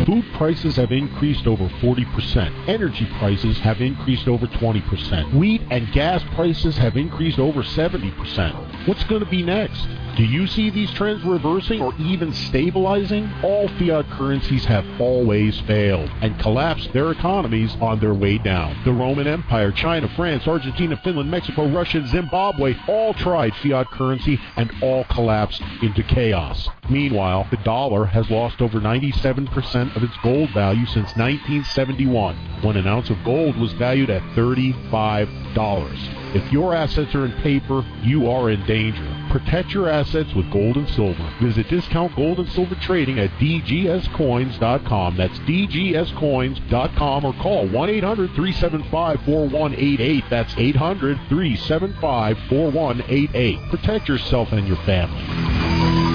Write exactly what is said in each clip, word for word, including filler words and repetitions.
Food prices have increased over forty percent. Energy prices have increased over twenty percent. Wheat and gas prices have increased over seventy percent. What's going to be next? Do you see these trends reversing or even stabilizing? All fiat currencies have always failed and collapsed their economies on their way down. The Roman Empire, China, France, Argentina, Finland, Mexico, Russia, and Zimbabwe all tried fiat currency and all collapsed into chaos. Meanwhile, the dollar has lost over ninety-seven percent of its gold value since nineteen seventy-one, when an ounce of gold was valued at thirty-five dollars. If your assets are in paper, you are in danger. Protect your assets with gold and silver. Visit Discount Gold and Silver Trading at d g s coins dot com. That's d g s coins dot com, or call one eight hundred three seven five four one eight eight. That's eight hundred three seven five four one eight eight. Protect yourself and your family.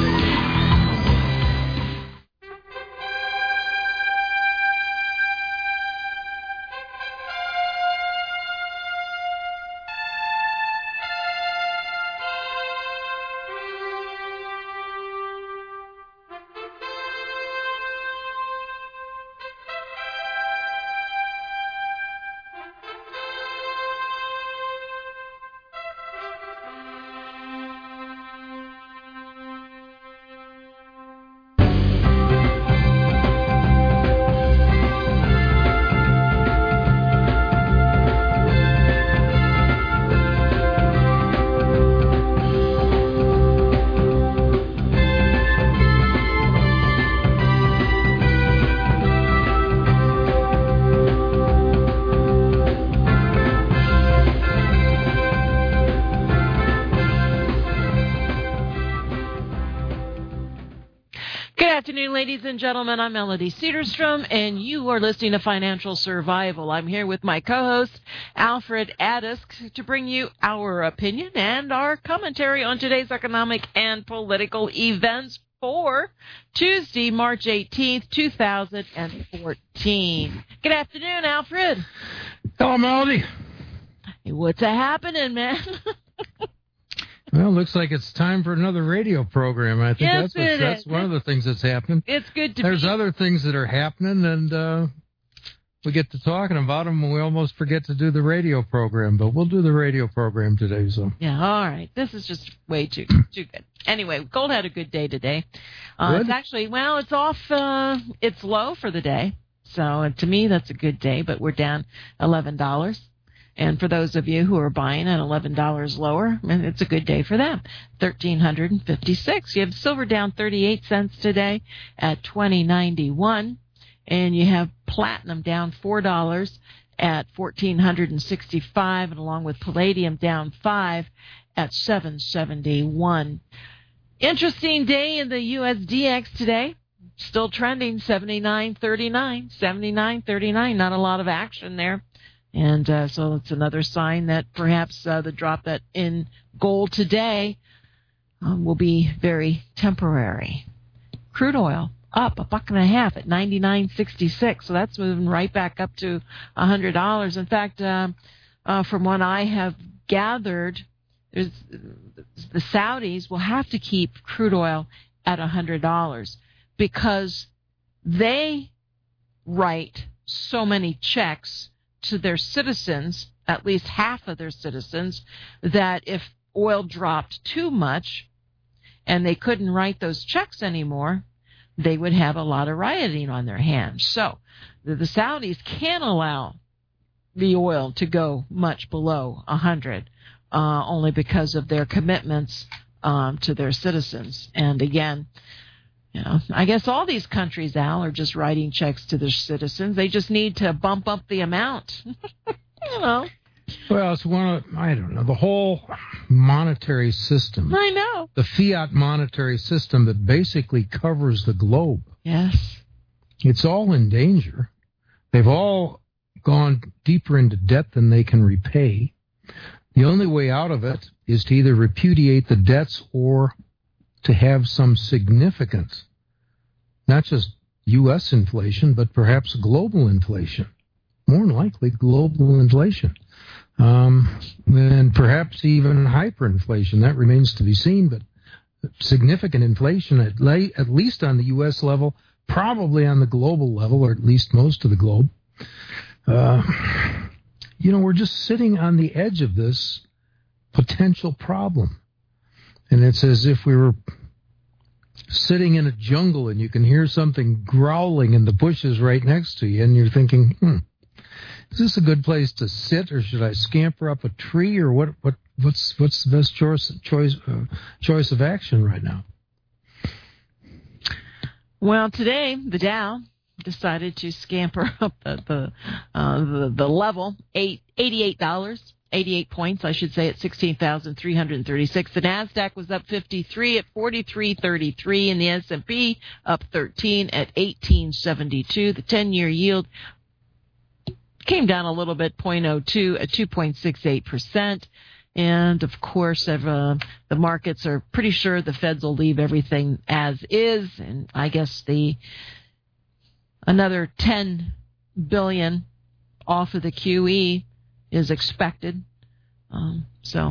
Ladies and gentlemen, I'm Melody Cedarstrom, and you are listening to Financial Survival. I'm here with my co-host, Alfred Adisk, to bring you our opinion and our commentary on today's economic and political events for Tuesday, March eighteenth, two thousand fourteen. Good afternoon, Alfred. Hello, Melody. Hey, what's a-happening, man? Well, looks like it's time for another radio program. I think yes, that's what, that's one of the things that's happening. It's good to There's be. other things that are happening, and uh, we get to talking about them, and we almost forget to do the radio program. But we'll do the radio program today. So yeah, all right. This is just way too too good. Anyway, gold had a good day today. Uh, good? It's actually well, it's off. Uh, it's low for the day, so uh, to me that's a good day. But we're down eleven dollars. And for those of you who are buying at eleven dollars lower, it's a good day for them. one thousand three hundred fifty-six. You have silver down thirty-eight cents today at twenty ninety-one. And you have platinum down four dollars at one thousand four hundred sixty-five. And along with palladium down five at seven seventy-one. Interesting day in the U S D X today. Still trending seventy-nine thirty-nine. seventy-nine thirty-nine. Not a lot of action there. And uh, so it's another sign that perhaps uh, the drop that in gold today um, will be very temporary. Crude oil up a buck and a half at ninety-nine sixty-six, so that's moving right back up to one hundred dollars. In fact, uh, uh, from what I have gathered, there's, the Saudis will have to keep crude oil at one hundred dollars because they write so many checks to their citizens, at least half of their citizens, that if oil dropped too much and they couldn't write those checks anymore, they would have a lot of rioting on their hands. So the, the Saudis can't allow the oil to go much below one hundred, uh, only because of their commitments um, to their citizens. And again, you know, I guess all these countries, Al, are just writing checks to their citizens. They just need to bump up the amount. you know. Well, it's one of, I don't know, the whole monetary system. I know. The fiat monetary system that basically covers the globe. Yes. It's all in danger. They've all gone deeper into debt than they can repay. The only way out of it is to either repudiate the debts or to have some significant, not just U S inflation, but perhaps global inflation. More than likely, global inflation. Um, and perhaps even hyperinflation. That remains to be seen, but significant inflation, at, la- at least on the U S level, probably on the global level, or at least most of the globe, uh, you know, we're just sitting on the edge of this potential problem. And it's as if we were sitting in a jungle and you can hear something growling in the bushes right next to you, and you're thinking, hmm, is this a good place to sit, or should I scamper up a tree, or what? What? What's what's the best choice choice uh, choice of action right now? Well, today the Dow decided to scamper up the the uh, the, the level eight eighty-eight dollars. eighty-eight points, I should say, at sixteen thousand three hundred thirty-six. The NASDAQ was up fifty-three at forty-three thirty-three, and the S and P up thirteen at eighteen seventy-two. The ten-year yield came down a little bit, zero point zero two at two point six eight percent. And, of course, uh, the markets are pretty sure the Feds will leave everything as is, and I guess the another ten billion dollars off of the Q E is expected. Um, so,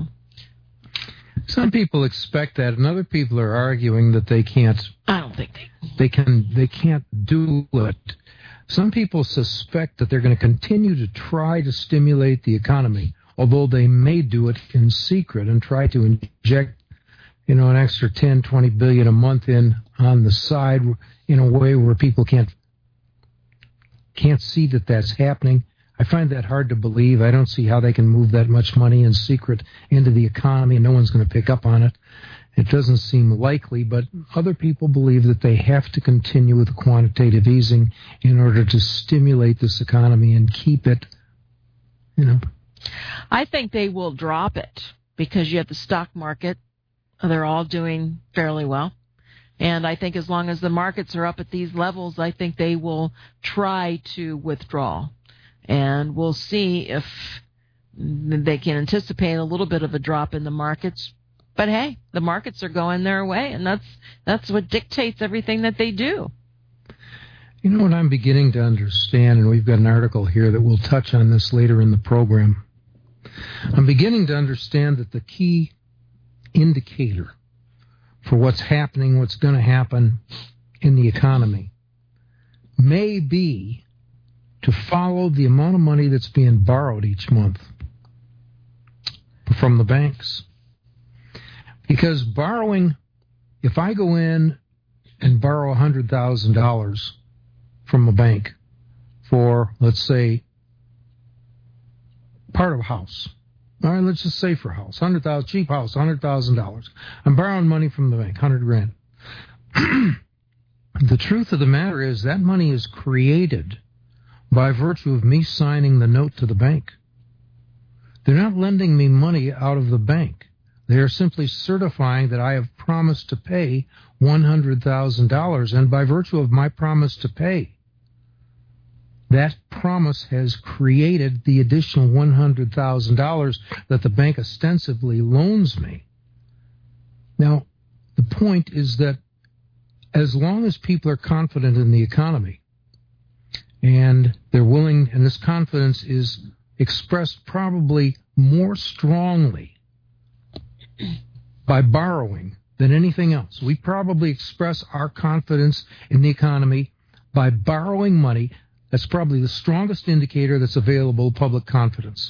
some people expect that, and other people are arguing that they can't. I don't think they. They can. They can't do it. Some people suspect that they're going to continue to try to stimulate the economy, although they may do it in secret and try to inject, you know, an extra ten, twenty billion a month in on the side in a way where people can't can't see that that's happening. I find that hard to believe. I don't see how they can move that much money in secret into the economy and no one's going to pick up on it. It doesn't seem likely, but other people believe that they have to continue with quantitative easing in order to stimulate this economy and keep it, you know. I think they will drop it because you have the stock market. They're all doing fairly well. And I think as long as the markets are up at these levels, I think they will try to withdraw. And we'll see if they can anticipate a little bit of a drop in the markets. But hey, the markets are going their way, and that's that's what dictates everything that they do. You know what I'm beginning to understand, and we've got an article here that will touch on this later in the program. I'm beginning to understand that the key indicator for what's happening, what's going to happen in the economy, may be to follow the amount of money that's being borrowed each month from the banks. Because borrowing, if I go in and borrow one hundred thousand dollars from a bank for, let's say, part of a house. All right, let's just say for a house, one hundred thousand dollars, cheap house, one hundred thousand dollars. I'm borrowing money from the bank, one hundred grand. The truth of the matter is that money is created by virtue of me signing the note to the bank. They're not lending me money out of the bank. They are simply certifying that I have promised to pay one hundred thousand dollars, and by virtue of my promise to pay, that promise has created the additional one hundred thousand dollars that the bank ostensibly loans me. Now, the point is that as long as people are confident in the economy, and they're willing, and this confidence is expressed probably more strongly by borrowing than anything else. We probably express our confidence in the economy by borrowing money. That's probably the strongest indicator that's available, public confidence.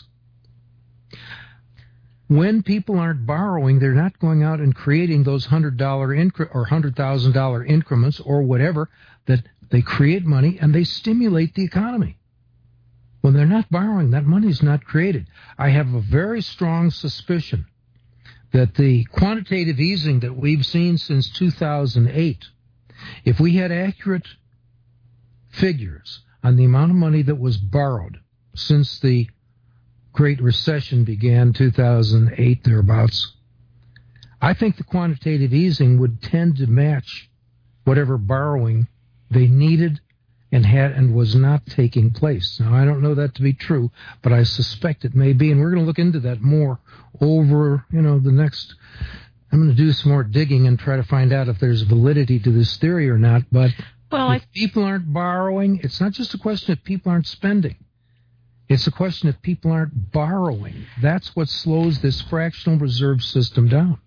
When people aren't borrowing, they're not going out and creating those one hundred dollars incre- or one hundred thousand dollars increments or whatever, that they create money and they stimulate the economy. When they're not borrowing, that money is not created. I have a very strong suspicion that the quantitative easing that we've seen since two thousand eight, if we had accurate figures on the amount of money that was borrowed since the Great Recession began, two thousand eight, thereabouts, I think the quantitative easing would tend to match whatever borrowing they needed and had and was not taking place. Now, I don't know that to be true, but I suspect it may be, and we're going to look into that more over, you know, the next... I'm going to do some more digging and try to find out if there's validity to this theory or not, but well, if I... people aren't borrowing, it's not just a question of people aren't spending. It's a question of people aren't borrowing. That's what slows this fractional reserve system down.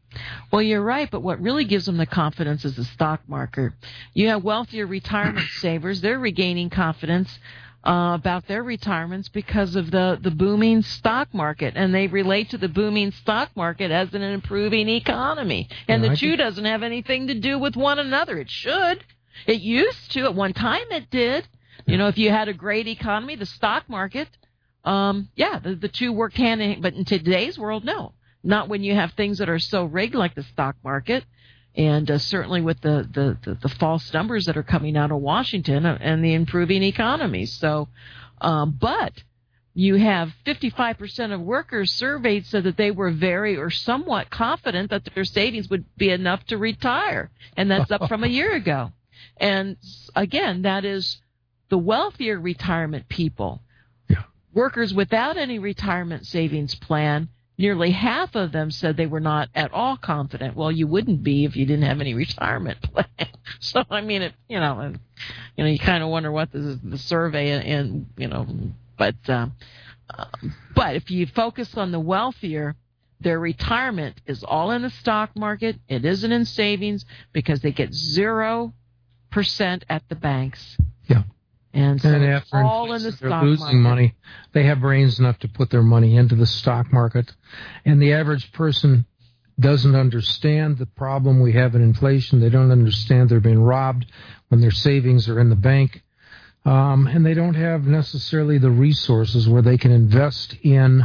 Well, you're right, but what really gives them the confidence is the stock market. You have wealthier retirement savers. They're regaining confidence uh, about their retirements because of the, the booming stock market, and they relate to the booming stock market as an improving economy. And Yeah, the I two think- doesn't have anything to do with one another. It should. It used to. At one time it did. You know, if you had a great economy, the stock market, um, yeah, the, the two work hand in hand. But in today's world, no. Not when you have things that are so rigged like the stock market, and uh, certainly with the, the, the, the false numbers that are coming out of Washington and the improving economy. So, um, but you have fifty-five percent of workers surveyed said that they were very or somewhat confident that their savings would be enough to retire, and that's up from a year ago. And again, that is the wealthier retirement people. Yeah. Workers without any retirement savings plan, nearly half of them said they were not at all confident. Well, you wouldn't be if you didn't have any retirement plan. So, I mean, it, you know, and, you know, you kind of wonder what the, the survey and, and you know, but, um, uh, but if you focus on the wealthier, their retirement is all in the stock market. It isn't in savings because they get zero percent at the banks. Yeah. And so And it's after all in the inflation, they're stock losing market. money. They have brains enough to put their money into the stock market. And the average person doesn't understand the problem we have in inflation. They don't understand they're being robbed when their savings are in the bank. Um, and they don't have necessarily the resources where they can invest in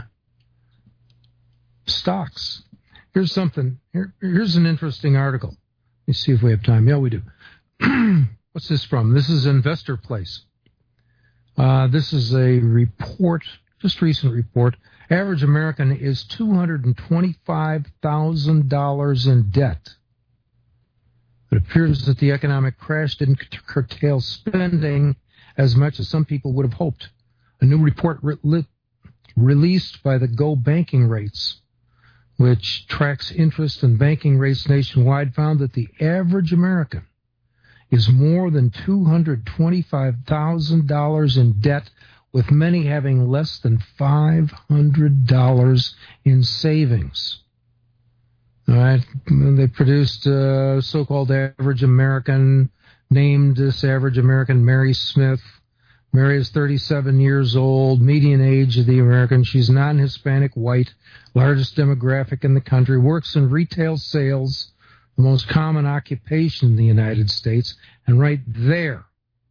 stocks. Here's something. Here, here's an interesting article. Let me see if we have time. Yeah, we do. What's this from? This is Investor Place. Uh, this is a report, just recent report. Average American is two hundred twenty-five thousand dollars in debt. It appears that the economic crash didn't curtail spending as much as some people would have hoped. A new report re- li- released by the Go Banking Rates, which tracks interest and banking rates nationwide, found that the average American is more than two hundred twenty-five thousand dollars in debt, with many having less than five hundred dollars in savings. All right, they produced a so-called average American, named this average American Mary Smith. Mary is thirty-seven years old, median age of the American. She's non-Hispanic, white, largest demographic in the country, works in retail sales, the most common occupation in the United States. And right there,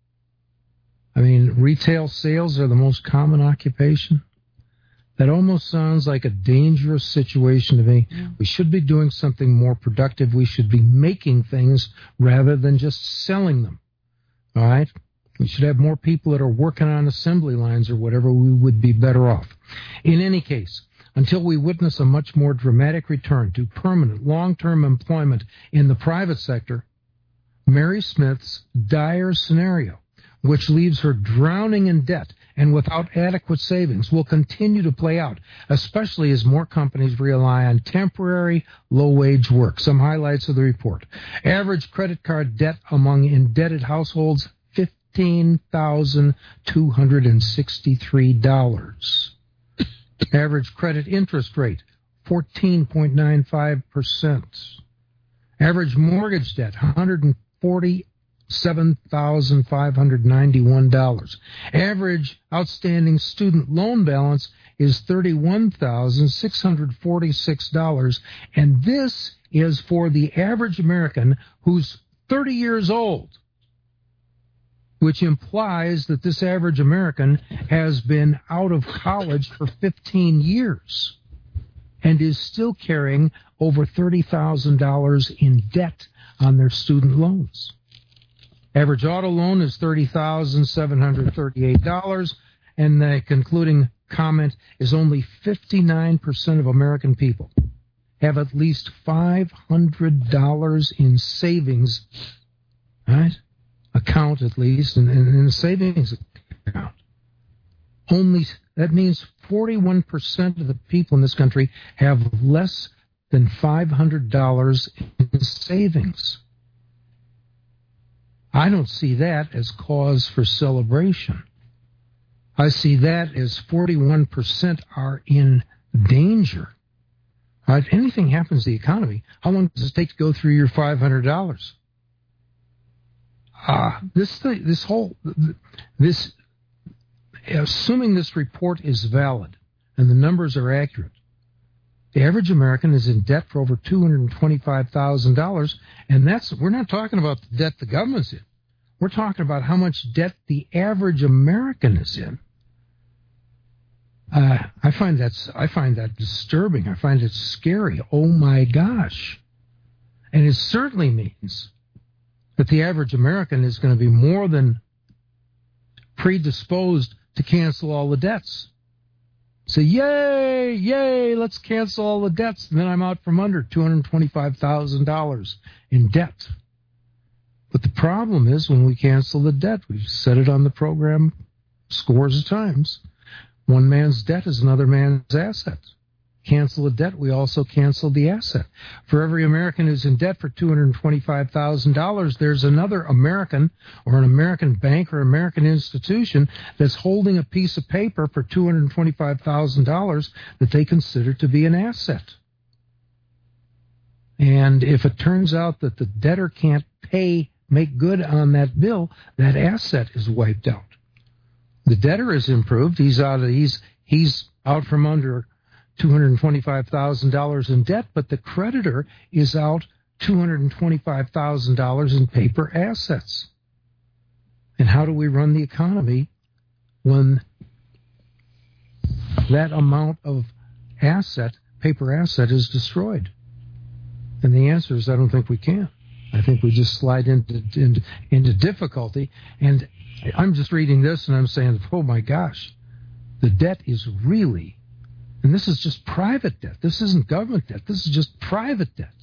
I mean, retail sales are the most common occupation. That almost sounds like a dangerous situation to me. Yeah. We should be doing something more productive. We should be making things rather than just selling them. All right? We should have more people that are working on assembly lines or whatever. We would be better off. In any case, until we witness a much more dramatic return to permanent, long-term employment in the private sector, Mary Smith's dire scenario, which leaves her drowning in debt and without adequate savings, will continue to play out, especially as more companies rely on temporary, low-wage work. Some highlights of the report. Average credit card debt among indebted households, fifteen thousand two hundred sixty-three dollars. Average credit interest rate, fourteen point nine five percent. Average mortgage debt, one hundred forty-seven thousand five hundred ninety-one dollars. Average outstanding student loan balance is thirty-one thousand six hundred forty-six dollars. And this is for the average American who's thirty years old, which implies that this average American has been out of college for fifteen years and is still carrying over thirty thousand dollars in debt on their student loans. Average auto loan is thirty thousand seven hundred thirty-eight dollars, and the concluding comment is only fifty-nine percent of American people have at least five hundred dollars in savings, right? Account at least, in, in, in a savings account. Only, that means forty-one percent of the people in this country have less than five hundred dollars in savings. I don't see that as cause for celebration. I see that as forty-one percent are in danger. Uh, if anything happens to the economy, how long does it take to go through your five hundred dollars? Uh, this thing, this whole, this, assuming this report is valid and the numbers are accurate, the average American is in debt for over two hundred twenty-five thousand dollars, and that's, we're not talking about the debt the government's in. We're talking about how much debt the average American is in. Uh, I find that's I find that disturbing. I find it scary. Oh my gosh! And it certainly means that the average American is going to be more than predisposed to cancel all the debts. Say, yay, yay! Let's cancel all the debts, and then I'm out from under two hundred twenty-five thousand dollars in debt. But the problem is when we cancel the debt, we've said it on the program scores of times. One man's debt is another man's asset. Cancel a debt, we also cancel the asset. For every American who's in debt for two hundred twenty-five thousand dollars, there's another American or an American bank or American institution that's holding a piece of paper for two hundred twenty-five thousand dollars that they consider to be an asset. And if it turns out that the debtor can't pay, make good on that bill, that asset is wiped out. The debtor is improved. He's out of, he's he's out from under two hundred twenty-five thousand dollars in debt, but the creditor is out two hundred twenty-five thousand dollars in paper assets. And how do we run the economy when that amount of asset, paper asset, is destroyed? And the answer is I don't think we can. I think we just slide into into, into difficulty. And I'm just reading this and I'm saying, oh my gosh, the debt is really, and this is just private debt. This isn't government debt. This is just private debt.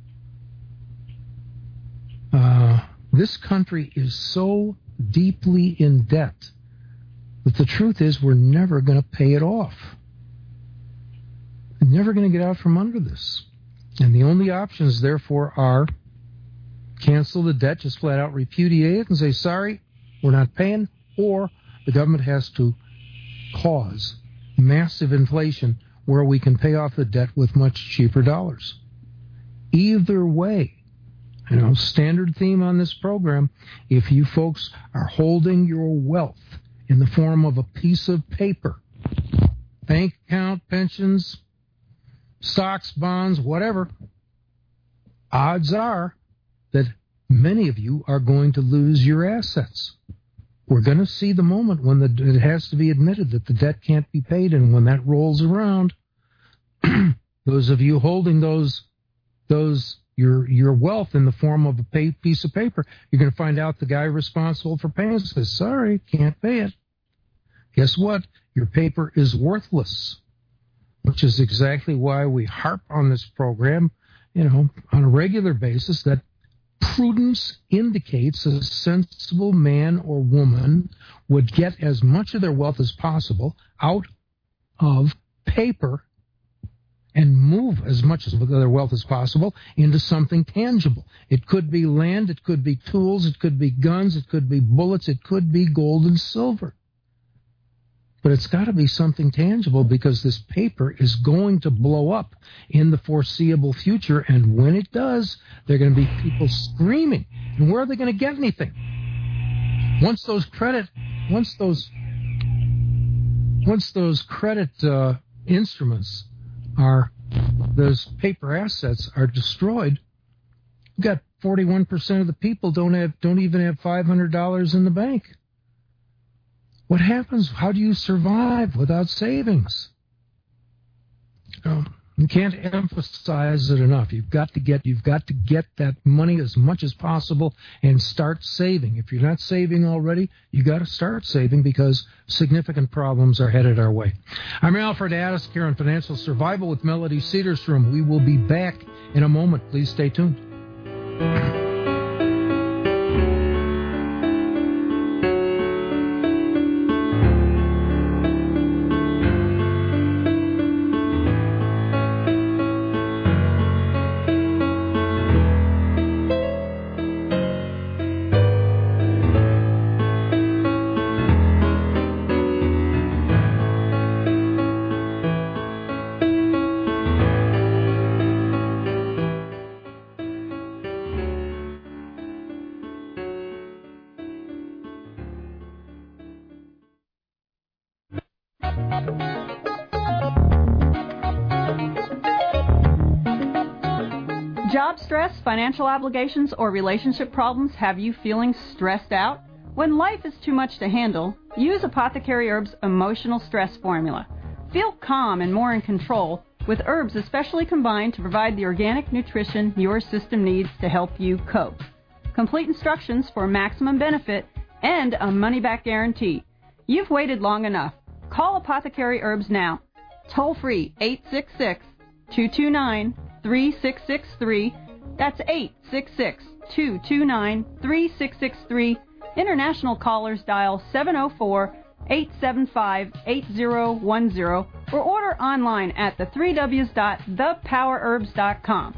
Uh, this country is so deeply in debt that the truth is we're never going to pay it off. We're never going to get out from under this. And the only options, therefore, are cancel the debt, just flat out repudiate it and say, sorry, we're not paying, or the government has to cause massive inflation where we can pay off the debt with much cheaper dollars. Either way, you know, standard theme on this program, if you folks are holding your wealth in the form of a piece of paper, bank account, pensions, stocks, bonds, whatever, odds are that many of you are going to lose your assets. We're going to see the moment when the, it has to be admitted that the debt can't be paid, and when that rolls around, those of you holding those those your your wealth in the form of a pay, piece of paper, you're going to find out the guy responsible for paying says, sorry, can't pay it. Guess what? Your paper is worthless, which is exactly why we harp on this program, you know, on a regular basis, that prudence indicates a sensible man or woman would get as much of their wealth as possible out of paper and move as much of their wealth as possible into something tangible. It could be land, it could be tools, it could be guns, it could be bullets, it could be gold and silver. But it's got to be something tangible, because this paper is going to blow up in the foreseeable future. And when it does, there are going to be people screaming. And where are they going to get anything? Once those credit, once those, once those credit uh, instruments are, those paper assets are destroyed, you've got forty-one percent of the people don't have, don't even have five hundred dollars in the bank. What happens? How do you survive without savings? You know, you can't emphasize it enough. You've got to get you've got to get that money as much as possible and start saving. If you're not saving already, you got to start saving, because significant problems are headed our way. I'm Alfred Addis here on Financial Survival with Melody Cedarstrom. We will be back in a moment. Please stay tuned. Job stress, financial obligations, or relationship problems have you feeling stressed out? When life is too much to handle, use Apothecary Herbs Emotional Stress Formula. Feel calm and more in control with herbs especially combined to provide the organic nutrition your system needs to help you cope. Complete instructions for maximum benefit and a money-back guarantee. You've waited long enough. Call Apothecary Herbs now. Toll free eight six six, two two nine, three six six three. That's eight six six, two two nine, three six six three. International callers dial seven oh four, eight seven five, eight oh one oh or order online at the three w's dot the power herbs dot com.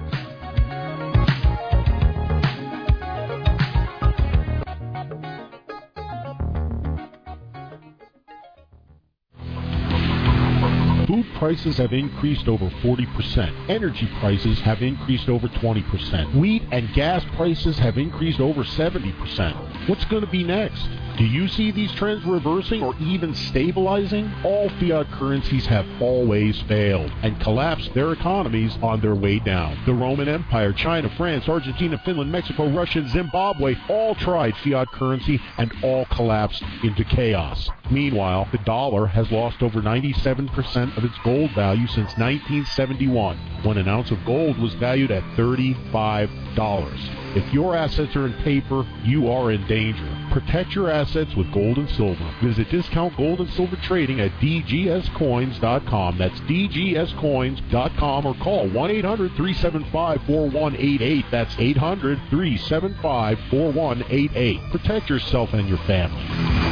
Food prices have increased over forty percent. Energy prices have increased over twenty percent. Wheat and gas prices have increased over seventy percent. What's going to be next? Do you see these trends reversing or even stabilizing? All fiat currencies have always failed and collapsed their economies on their way down. The Roman Empire, China, France, Argentina, Finland, Mexico, Russia, and Zimbabwe all tried fiat currency and all collapsed into chaos. Meanwhile, the dollar has lost over ninety-seven percent of its gold value since nineteen seventy-one, when an ounce of gold was valued at thirty-five dollars. If your assets are in paper, you are in danger. Protect your assets with gold and silver. Visit Discount Gold and Silver Trading at d g s coins dot com. That's d g s coins dot com or call one eight hundred, three seven five, four one eight eight. That's eight hundred, three seven five, four one eight eight. Protect yourself and your family.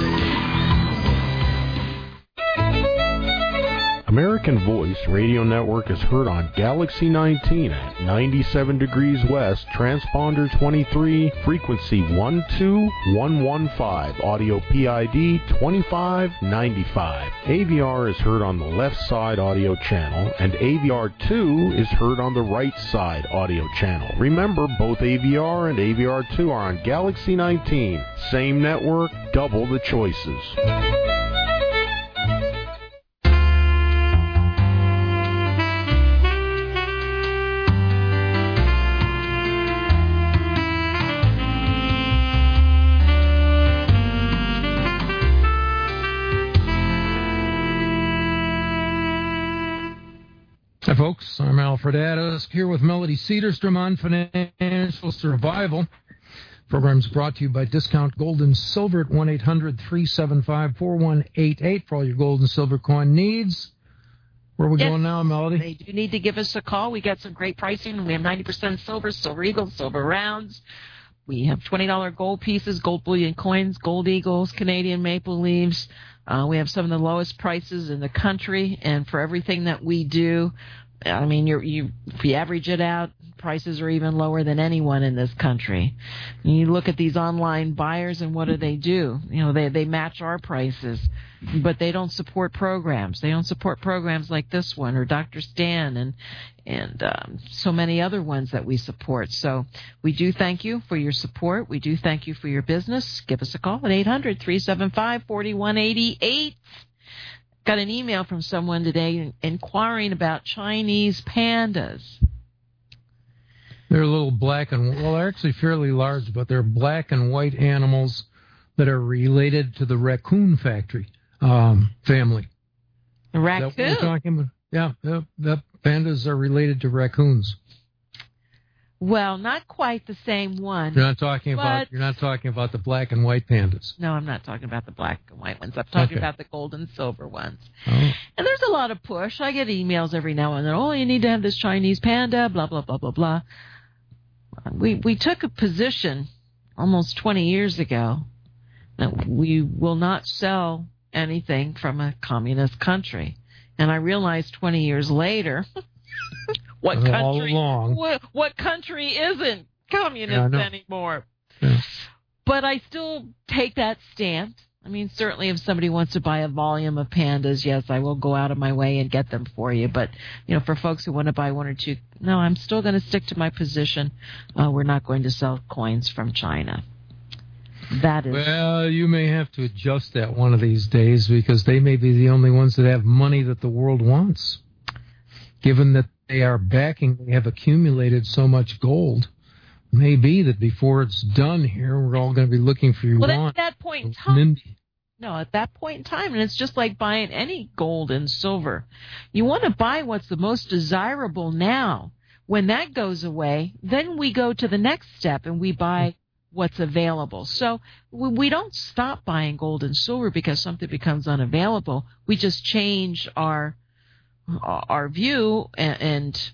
American Voice Radio Network is heard on Galaxy nineteen at ninety-seven degrees west, transponder twenty-three, frequency one two one one five, audio P I D twenty-five ninety-five. A V R is heard on the left side audio channel, and A V R two is heard on the right side audio channel. Remember, both A V R and A V R two are on Galaxy nineteen. Same network, double the choices. Hi, folks. I'm Alfred Addis here with Melody Cedarstrom on Financial Survival. Program's brought to you by Discount Gold and Silver at one eight hundred, three seven five, four one eight eight for all your gold and silver coin needs. Where are we yes, going now, Melody? They do need to give us a call. We got some great pricing. We have ninety percent silver, silver eagles, silver rounds. We have twenty dollars gold pieces, gold bullion coins, gold eagles, Canadian maple leaves. Uh, we have some of the lowest prices in the country, and for everything that we do, I mean, you're, you if you average it out, prices are even lower than anyone in this country. And you look at these online buyers, and what do they do? You know, they they match our prices, but they don't support programs. They don't support programs like this one or Doctor Stan and and um, so many other ones that we support. So we do thank you for your support. We do thank you for your business. Give us a call at eight hundred, three seven five, four one eight eight. Got an email from someone today inquiring about Chinese pandas. They're little black and, well, they're actually fairly large, but they're black and white animals that are related to the raccoon factory um, family. The raccoon? Is that what we're talking about? Yeah, the, the pandas are related to raccoons. Well, not quite the same one. You're not talking but... about you're not talking about the black and white pandas. No, I'm not talking about the black and white ones. I'm talking okay. about the gold and silver ones. Oh. And there's a lot of push. I get emails every now and then. Oh, you need to have this Chinese panda, blah, blah, blah, blah, blah. We we took a position almost twenty years ago that we will not sell anything from a communist country. And I realized twenty years later, what All country along. What, what country isn't communist yeah, anymore? Yeah. But I still take that stand. I mean, certainly if somebody wants to buy a volume of pandas, yes, I will go out of my way and get them for you. But, you know, for folks who want to buy one or two, no, I'm still going to stick to my position. Uh, we're not going to sell coins from China. That is. Well, you may have to adjust that one of these days because they may be the only ones that have money that the world wants. Given that they are backing, they have accumulated so much gold. May be that before it's done here, we're all going to be looking for your well, wand. at that point in time, no, at that point in time, and it's just like buying any gold and silver. You want to buy what's the most desirable now. When that goes away, then we go to the next step and we buy what's available. So we don't stop buying gold and silver because something becomes unavailable. We just change our our view and,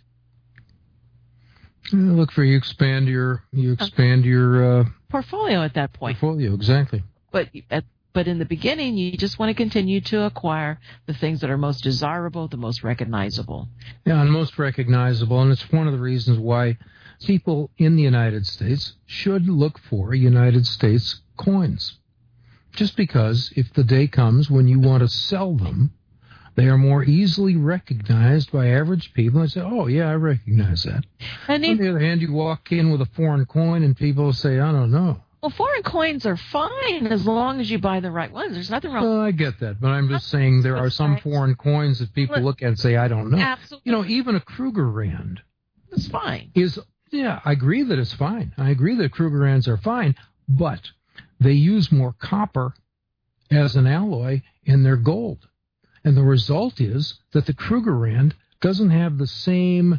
and look for you expand your you expand your uh, portfolio at that point. Portfolio, exactly. But at, but in the beginning, you just want to continue to acquire the things that are most desirable, the most recognizable. Yeah, and most recognizable, and it's one of the reasons why people in the United States should look for United States coins. Just because if the day comes when you want to sell them, they are more easily recognized by average people and say, oh, yeah, I recognize that. And on the other hand, you walk in with a foreign coin and people say, I don't know. Well, foreign coins are fine as long as you buy the right ones. There's nothing wrong. Well, I get that, but I'm just saying there are some foreign coins that people look at and say, I don't know. Absolutely. You know, even a Kruger Rand. It's fine. Is Yeah, I agree that it's fine. I agree that Kruger Rands are fine, but they use more copper as an alloy in their gold. And the result is that the Kruger Rand doesn't have the same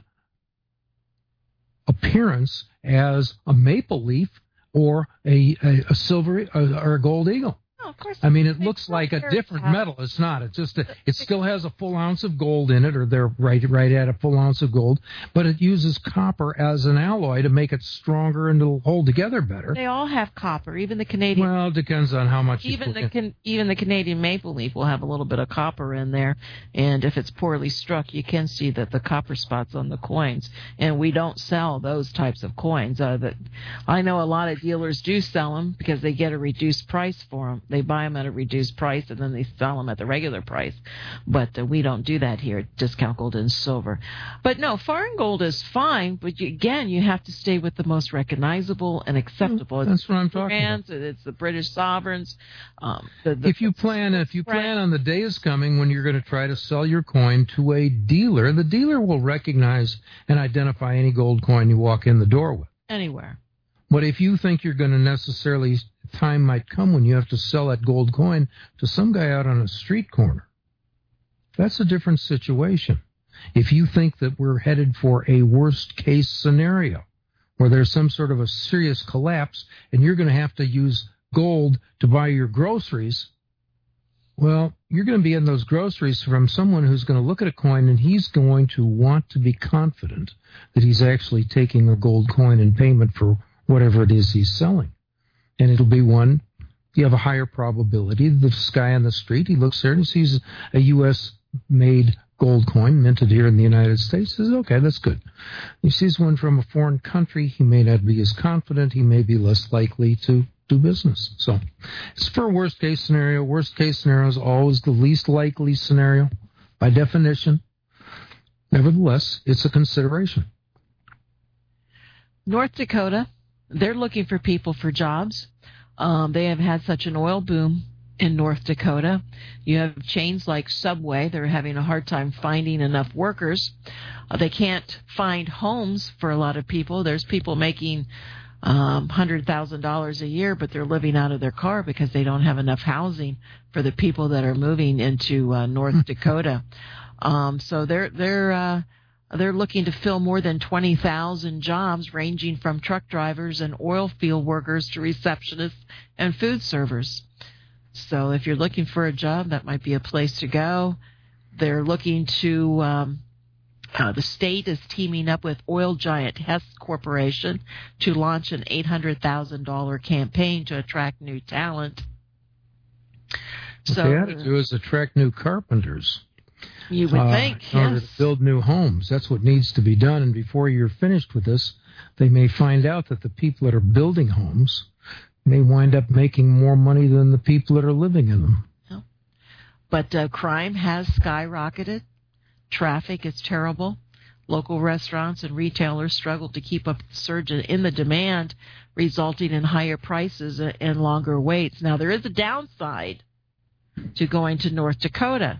appearance as a maple leaf or a, a, a silver or a gold eagle. Oh, of course. I mean, it looks like a different metal. It's not. It's just a, it still has a full ounce of gold in it, or they're right right at a full ounce of gold, but it uses copper as an alloy to make it stronger and to hold together better. They all have copper, even the Canadian. Well, it depends on how much. Even you the put can, even the Canadian maple leaf will have a little bit of copper in there, and if it's poorly struck, you can see that the copper spots on the coins. And we don't sell those types of coins. Uh, that I know a lot of dealers do sell them because they get a reduced price for them. They buy them at a reduced price and then they sell them at the regular price. But uh, we don't do that here at Discount Gold and Silver. But no, foreign gold is fine, but you, again, you have to stay with the most recognizable and acceptable. That's it's what I'm talking brands, about. It's the British sovereigns. Um, the, the, if you plan, if you plan on the day is coming when you're going to try to sell your coin to a dealer, the dealer will recognize and identify any gold coin you walk in the door with. Anywhere. But if you think you're going to necessarily, time might come when you have to sell that gold coin to some guy out on a street corner, that's a different situation. If you think that we're headed for a worst case scenario where there's some sort of a serious collapse and you're going to have to use gold to buy your groceries, well, you're going to be in those groceries from someone who's going to look at a coin and he's going to want to be confident that he's actually taking a gold coin in payment for whatever it is he's selling. And it'll be one, you have a higher probability. This guy on the street, he looks there and he sees a U S made gold coin minted here in the United States. He says, okay, that's good. He sees one from a foreign country, he may not be as confident, he may be less likely to do business. So it's for a worst case scenario. Worst case scenario is always the least likely scenario by definition. Nevertheless, it's a consideration. North Dakota, they're looking for people for jobs. Um, they have had such an oil boom in North Dakota. You have chains like Subway. They're having a hard time finding enough workers. Uh, they can't find homes for a lot of people. There's people making um, one hundred thousand dollars a year, but they're living out of their car because they don't have enough housing for the people that are moving into uh, North Dakota. Um, so they're they're uh, they're looking to fill more than twenty thousand jobs, ranging from truck drivers and oil field workers to receptionists and food servers. So if you're looking for a job, that might be a place to go. They're looking to, um, uh, the state is teaming up with oil giant Hess Corporation to launch an eight hundred thousand dollars campaign to attract new talent. What So they ought to do is attract new carpenters. You would uh, think, in order yes. to build new homes. That's what needs to be done. And before you're finished with this, they may find out that the people that are building homes may wind up making more money than the people that are living in them. No. But uh, crime has skyrocketed. Traffic is terrible. Local restaurants and retailers struggled to keep up the surge in the demand, resulting in higher prices and longer waits. Now, there is a downside to going to North Dakota,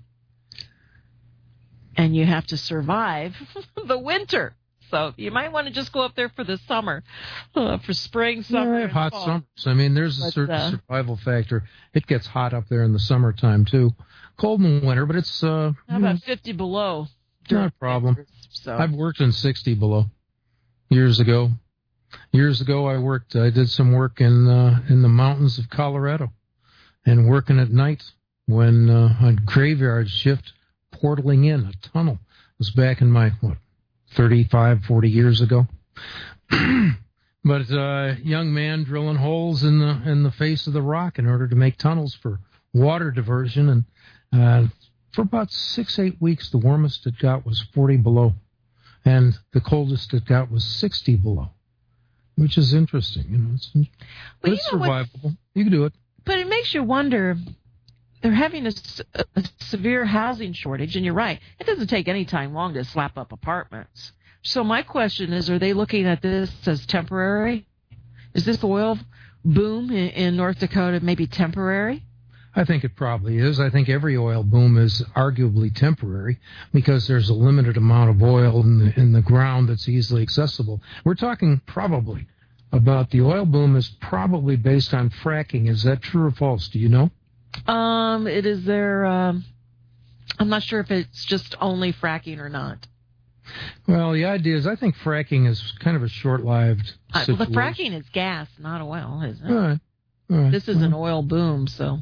and you have to survive the winter. So you might want to just go up there for the summer, uh, for spring, summer, yeah, and hot fall. summers. I mean, there's a But, certain uh, survival factor. It gets hot up there in the summertime too. Cold in the winter, but it's uh, How you know, about fifty below? not a problem. So I've worked in sixty below years ago. Years ago, I worked. I did some work in uh, in the mountains of Colorado, and working at night when uh, on graveyard shift, portaling in a tunnel. It was back in my what thirty-five, forty years ago. But uh, young man drilling holes in the in the face of the rock in order to make tunnels for water diversion, and uh, for about six, eight weeks, the warmest it got was forty below, and the coldest it got was sixty below, which is interesting. You know, it's, well, but you it's know what- survivable. You can do it. But it makes you wonder. They're having a, s- a severe housing shortage, and you're right. It doesn't take any time long to slap up apartments. So my question is, are they looking at this as temporary? Is this oil boom in, in North Dakota maybe temporary? I think it probably is. I think every oil boom is arguably temporary because there's a limited amount of oil in the, in the ground that's easily accessible. We're talking probably about the oil boom is probably based on fracking. Is that true or false? Do you know? Um, it is there. Um, I'm not sure if it's just only fracking or not. Well, the idea is I think fracking is kind of a short-lived Uh, situation. well, the fracking is gas, not oil, isn't it? All right. All right. This is well, an oil boom, so.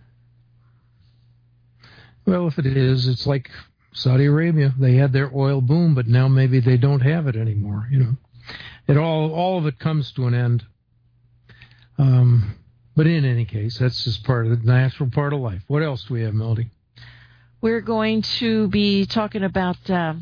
Well, if it is, it's like Saudi Arabia. They had their oil boom, but now maybe they don't have it anymore. You know, it all all of it comes to an end. Um, but in any case, that's just part of the natural part of life. What else do we have, Melody? We're going to be talking about. Um,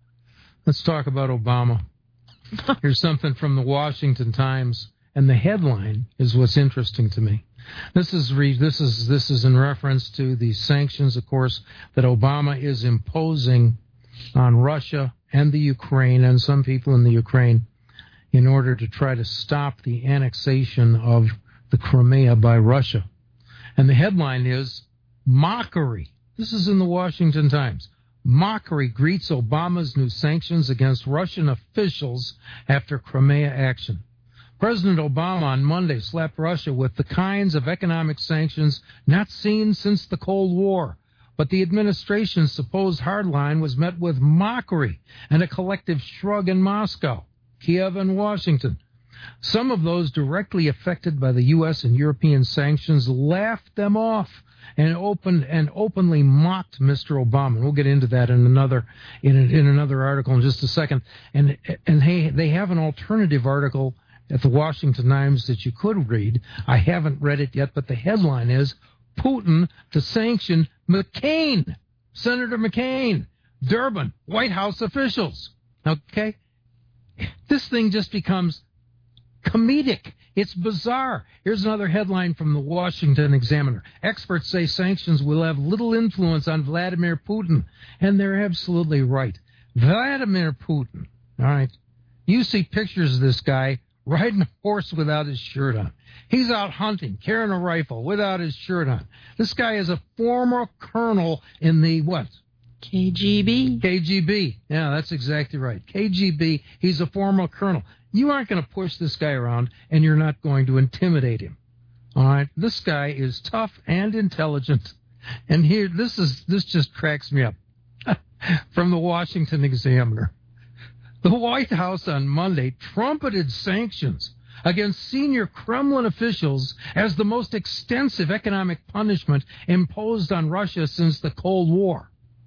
Let's talk about Obama. Here's something from the Washington Times, and the headline is what's interesting to me. This is re, this is this is in reference to the sanctions, of course, that Obama is imposing on Russia and the Ukraine and some people in the Ukraine in order to try to stop the annexation of the Crimea by Russia. And the headline is mockery. This is in the Washington Times. Mockery greets Obama's new sanctions against Russian officials after Crimea action. President Obama on Monday slapped Russia with the kinds of economic sanctions not seen since the Cold War. But the administration's supposed hardline was met with mockery and a collective shrug in Moscow, Kiev, and Washington. Some of those directly affected by the U S and European sanctions laughed them off and opened and openly mocked Mister Obama. And we'll get into that in another in, a, in another article in just a second. And and hey, they have an alternative article at the Washington Times that you could read. I haven't read it yet, but the headline is Putin to sanction McCain, Senator McCain, Durban, White House officials. Okay, this thing just becomes comedic. It's bizarre. Here's another headline from the Washington Examiner. Experts say sanctions will have little influence on Vladimir Putin. And they're absolutely right. Vladimir Putin, all right, you see pictures of this guy riding a horse without his shirt on. He's out hunting, carrying a rifle without his shirt on. This guy is a former colonel in the what? K G B. K G B. Yeah, that's exactly right. K G B. He's a former colonel. You aren't going to push this guy around, and you're not going to intimidate him. All right? This guy is tough and intelligent. And here, this is this just cracks me up. From the Washington Examiner. The White House on Monday trumpeted sanctions against senior Kremlin officials as the most extensive economic punishment imposed on Russia since the Cold War.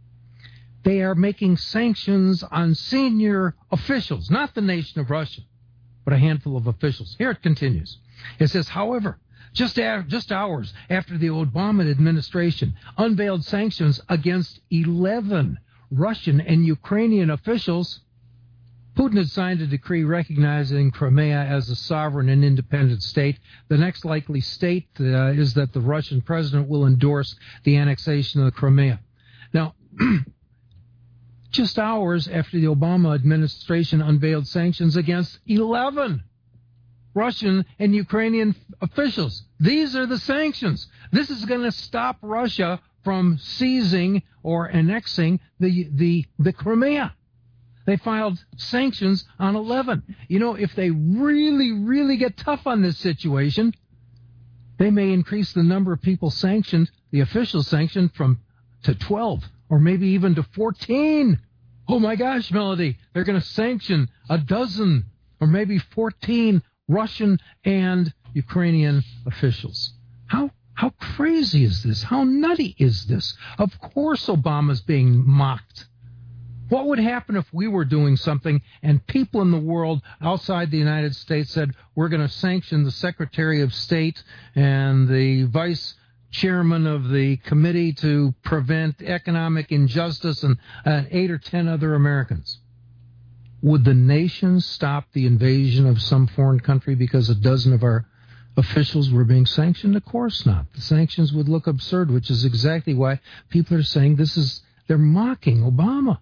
They are making sanctions on senior officials, not the nation of Russia, but a handful of officials. Here it continues. It says, however, just, a, just hours after the Obama administration unveiled sanctions against eleven Russian and Ukrainian officials, Putin had signed a decree recognizing Crimea as a sovereign and independent state. The next likely state uh, is that the Russian president will endorse the annexation of the Crimea. Now, just hours after the Obama administration unveiled sanctions against eleven Russian and Ukrainian officials. These are the sanctions. This is going to stop Russia from seizing or annexing the, the, the Crimea. They filed sanctions on eleven. You know, if they really, really get tough on this situation, they may increase the number of people sanctioned, the official sanctioned, from to twelve or maybe even to fourteen. Oh my gosh, Melody, they're going to sanction a dozen or maybe fourteen Russian and Ukrainian officials. How how crazy is this? How nutty is this? Of course Obama's being mocked. What would happen if we were doing something and people in the world outside the United States said, we're going to sanction the Secretary of State and the Vice Chairman of the Committee to Prevent Economic Injustice and uh, eight or ten other Americans? Would the nation stop the invasion of some foreign country because a dozen of our officials were being sanctioned? Of course not. The sanctions would look absurd, which is exactly why people are saying this is, they're mocking Obama.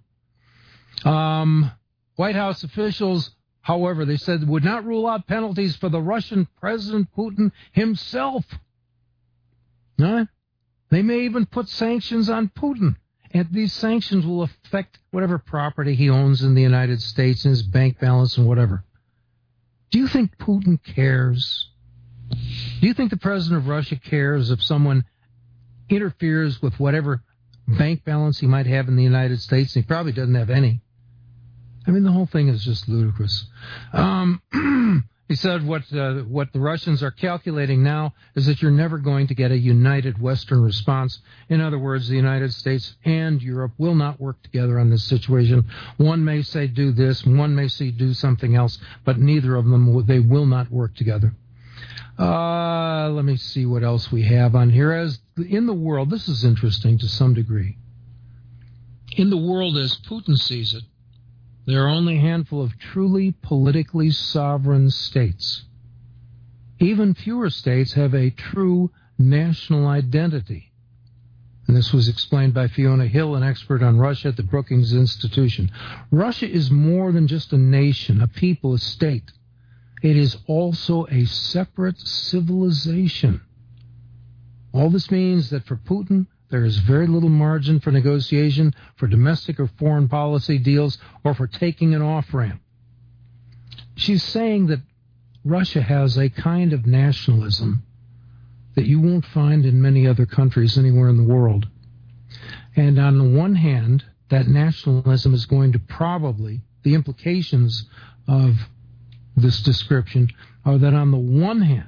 Um, White House officials, however, they said would not rule out penalties for the Russian President Putin himself. No? They may even put sanctions on Putin. And these sanctions will affect whatever property he owns in the United States and his bank balance and whatever. Do you think Putin cares? Do you think the president of Russia cares if someone interferes with whatever bank balance he might have in the United States? He probably doesn't have any. I mean, the whole thing is just ludicrous. Um, he said what uh, what the Russians are calculating now is that you're never going to get a united Western response. In other words, the United States and Europe will not work together on this situation. One may say do this, one may say do something else, but neither of them, they will not work together. Uh, let me see what else we have on here. As in the world, this is interesting to some degree. In the world as Putin sees it, there are only a handful of truly politically sovereign states. Even fewer states have a true national identity. And this was explained by Fiona Hill, an expert on Russia at the Brookings Institution. Russia is more than just a nation, a people, a state. It is also a separate civilization. All this means that for Putin, there is very little margin for negotiation, for domestic or foreign policy deals, or for taking an off-ramp. She's saying that Russia has a kind of nationalism that you won't find in many other countries anywhere in the world. And on the one hand, that nationalism is going to probably, the implications of this description are that on the one hand,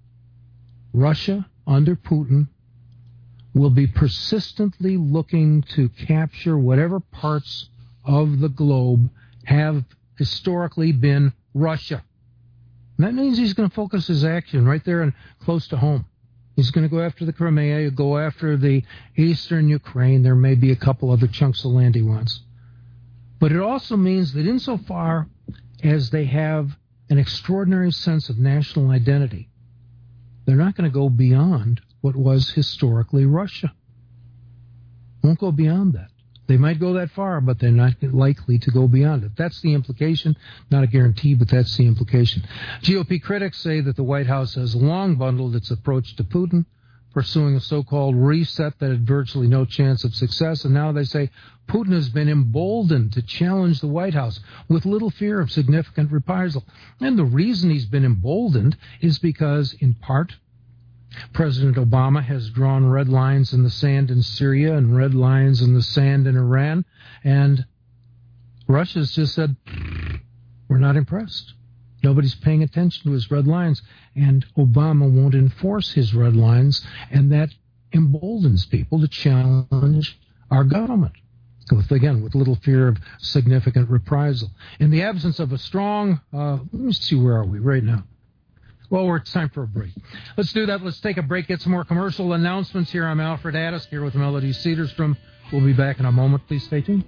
Russia under Putin will be persistently looking to capture whatever parts of the globe have historically been Russia. And that means he's going to focus his action right there and close to home. He's going to go after the Crimea, he'll go after the eastern Ukraine. There may be a couple other chunks of land he wants. But it also means that insofar as they have an extraordinary sense of national identity, they're not going to go beyond what was historically Russia. Won't go beyond that. They might go that far, but they're not likely to go beyond it. That's the implication. Not a guarantee, but that's the implication. G O P critics say that the White House has long bundled its approach to Putin, pursuing a so-called reset that had virtually no chance of success. And now they say Putin has been emboldened to challenge the White House with little fear of significant reprisal. And the reason he's been emboldened is because, in part, President Obama has drawn red lines in the sand in Syria and red lines in the sand in Iran, and Russia's just said, we're not impressed. Nobody's paying attention to his red lines, and Obama won't enforce his red lines, and that emboldens people to challenge our government, with, again, with little fear of significant reprisal. In the absence of a strong, uh, let me see, where are we right now? Well, it's time for a break. Let's do that. Let's take a break, get some more commercial announcements here. I'm Alfred Addis here with Melody Cedarstrom. We'll be back in a moment. Please stay tuned.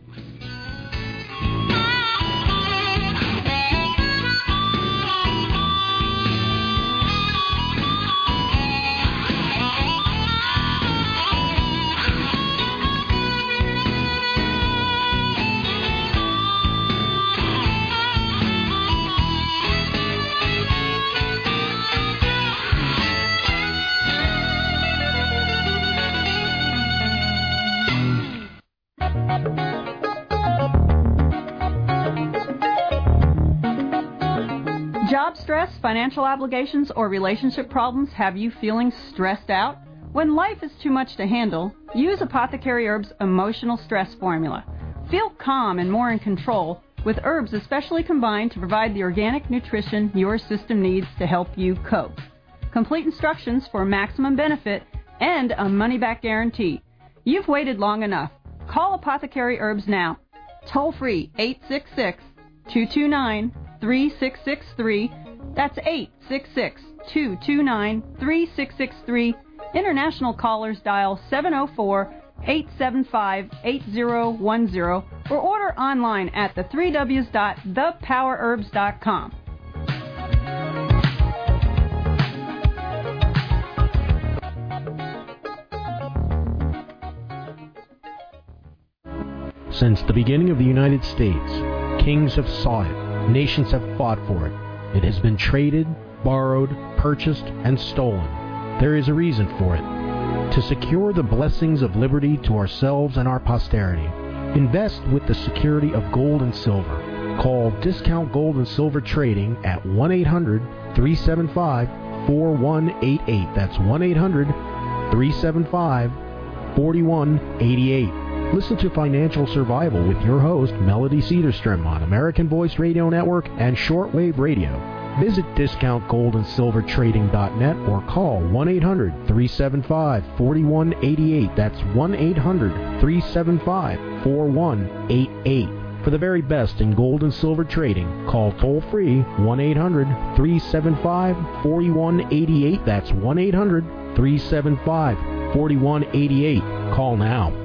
financial obligations, or relationship problems have you feeling stressed out? When life is too much to handle, use Apothecary Herbs Emotional Stress Formula. Feel calm and more in control with herbs especially combined to provide the organic nutrition your system needs to help you cope. Complete instructions for maximum benefit and a money-back guarantee. You've waited long enough. Call Apothecary Herbs now. Toll free eight six six, two two nine, three six six three. That's eight six six, two two nine, three six six three. International callers dial seven oh four, eight seven five, eight oh one oh or order online at the three w's dot the power herbs dot com. Since the beginning of the United States, kings have sought it, nations have fought for it. It has been traded, borrowed, purchased, and stolen. There is a reason for it. To secure the blessings of liberty to ourselves and our posterity, invest with the security of gold and silver. Call Discount Gold and Silver Trading at one eight hundred, three seven five, four one eight eight. That's one eight hundred, three seven five, four one eight eight. Listen to Financial Survival with your host, Melody Cedarstrom, on American Voice Radio Network and Shortwave Radio. Visit discount gold and silver trading dot net or call one eight hundred, three seven five, four one eight eight. That's one eight hundred, three seven five, four one eight eight. For the very best in gold and silver trading, call toll-free one eight hundred, three seven five, four one eight eight. That's one eight hundred, three seven five, four one eight eight. Call now.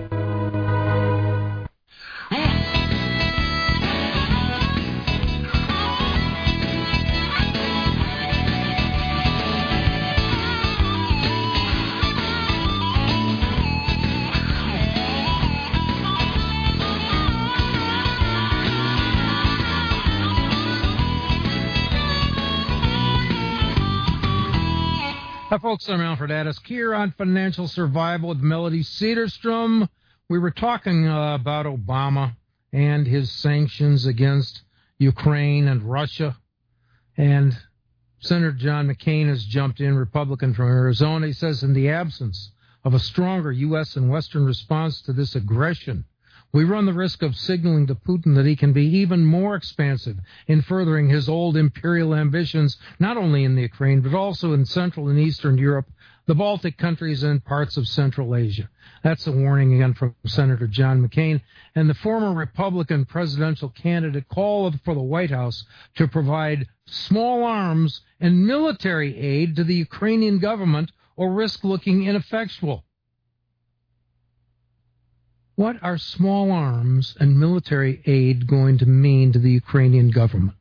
Hi, folks. I'm Alfred Addis here on Financial Survival with Melody Cedarstrom. We were talking uh, about Obama and his sanctions against Ukraine and Russia. And Senator John McCain has jumped in, Republican from Arizona. He says, in the absence of a stronger U S and Western response to this aggression, we run the risk of signaling to Putin that he can be even more expansive in furthering his old imperial ambitions, not only in the Ukraine, but also in Central and Eastern Europe, the Baltic countries, and parts of Central Asia. That's a warning again from Senator John McCain. And the former Republican presidential candidate called for the White House to provide small arms and military aid to the Ukrainian government or risk looking ineffectual. What are small arms and military aid going to mean to the Ukrainian government?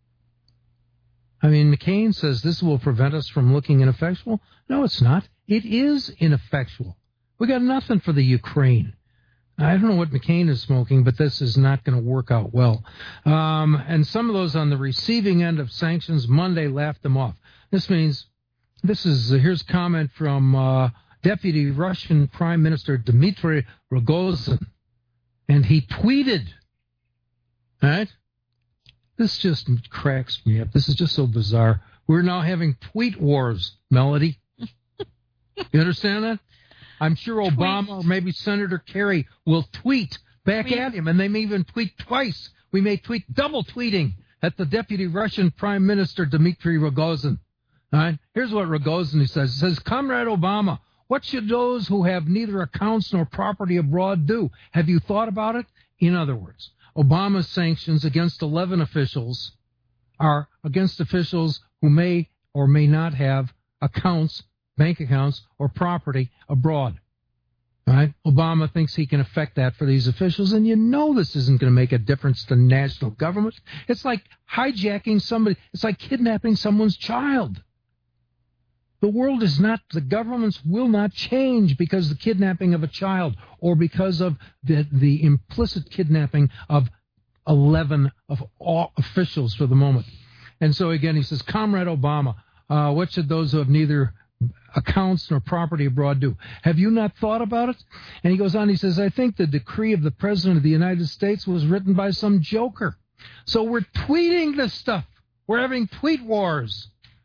I mean, McCain says this will prevent us from looking ineffectual. No, it's not. It is ineffectual. We got nothing for the Ukraine. I don't know what McCain is smoking, but this is not going to work out well. Um, and some of those on the receiving end of sanctions Monday laughed them off. This means, this is, uh, here's a comment from uh, Deputy Russian Prime Minister Dmitry Rogozin, and he tweeted, right? This just cracks me up. This is just so bizarre. We're now having tweet wars, Melody. You understand that? I'm sure Obama tweet. Or maybe Senator Kerry will tweet back tweet. at him, and they may even tweet twice. We may tweet double tweeting at the Deputy Russian Prime Minister Dmitry Rogozin. All right? Here's what Rogozin says. He says, Comrade Obama, what should those who have neither accounts nor property abroad do? Have you thought about it? In other words, Obama's sanctions against eleven officials are against officials who may or may not have accounts, bank accounts, or property abroad. All right? Obama thinks he can affect that for these officials, and you know this isn't going to make a difference to national government. It's like hijacking somebody. It's like kidnapping someone's child. The world is not, the governments will not change because of the kidnapping of a child or because of the, the implicit kidnapping of eleven of all officials for the moment. And so, again, he says, Comrade Obama, uh, what should those who have neither accounts nor property abroad do? Have you not thought about it? And he goes on, he says, I think the decree of the President of the United States was written by some joker. So we're tweeting this stuff. We're having tweet wars.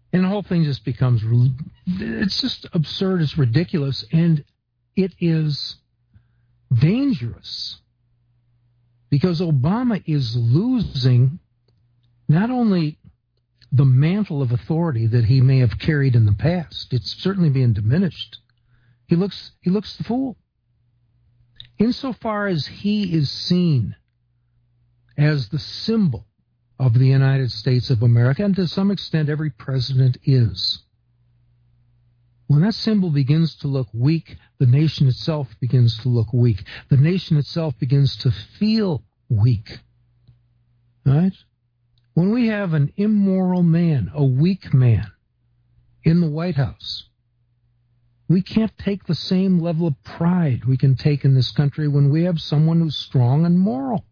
And the whole thing just becomes, it's just absurd, it's ridiculous, and it is dangerous because Obama is losing not only the mantle of authority that he may have carried in the past, it's certainly being diminished. He looks, he looks the fool. Insofar as he is seen as the symbol of the United States of America, and to some extent every president is. When that symbol begins to look weak, the nation itself begins to look weak. The nation itself begins to feel weak. Right? When we have an immoral man, a weak man, in the White House, we can't take the same level of pride we can take in this country when we have someone who's strong and moral.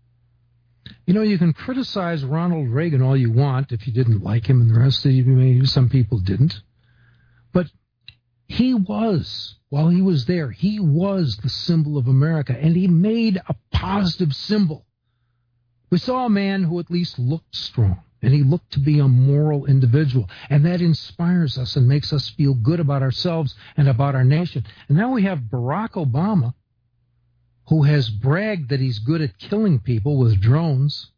You know, you can criticize Ronald Reagan all you want if you didn't like him, and the rest of you, maybe some people didn't. But he was, while he was there, he was the symbol of America, and he made a positive symbol. We saw a man who at least looked strong, and he looked to be a moral individual, and that inspires us and makes us feel good about ourselves and about our nation. And now we have Barack Obama, who has bragged that he's good at killing people with drones.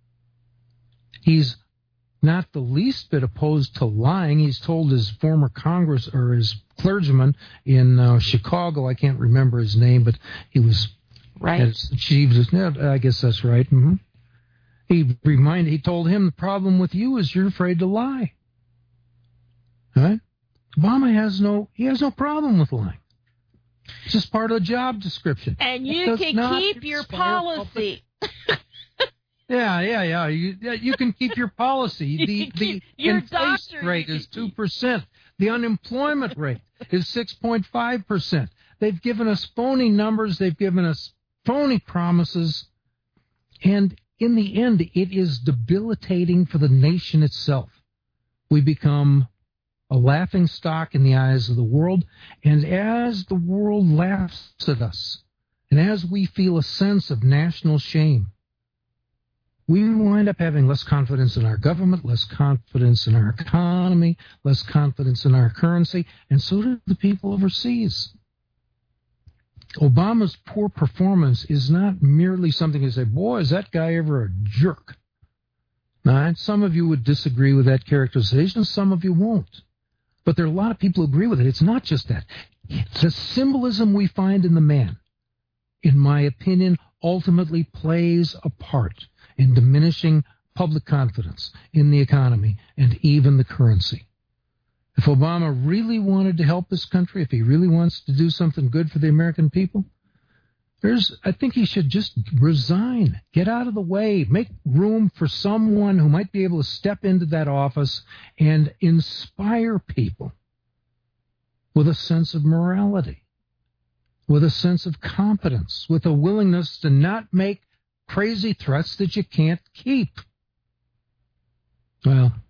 He's not the least bit opposed to lying. He's told his former Congress or his clergyman in uh, Chicago, I can't remember his name, but he was right. Has achieved his. I guess that's right. Mm-hmm. He reminded. He told him the problem with you is you're afraid to lie. Right? Obama has no. He has no problem with lying. It's just part of the job description. And you can keep your policy. yeah, yeah, yeah. You, yeah, you can keep your policy. The the inflation rate is two percent. The unemployment rate is six point five percent. They've given us phony numbers. They've given us phony promises. And in the end, it is debilitating for the nation itself. We become a laughing stock in the eyes of the world, and as the world laughs at us, and as we feel a sense of national shame, we wind up having less confidence in our government, less confidence in our economy, less confidence in our currency, and so do the people overseas. Obama's poor performance is not merely something to say, boy, is that guy ever a jerk? Now, some of you would disagree with that characterization, some of you won't. But there are a lot of people who agree with it. It's not just that. The symbolism we find in the man, in my opinion, ultimately plays a part in diminishing public confidence in the economy and even the currency. If Obama really wanted to help this country, if he really wants to do something good for the American people, there's, I think he should just resign, get out of the way, make room for someone who might be able to step into that office and inspire people with a sense of morality, with a sense of competence, with a willingness to not make crazy threats that you can't keep. Well,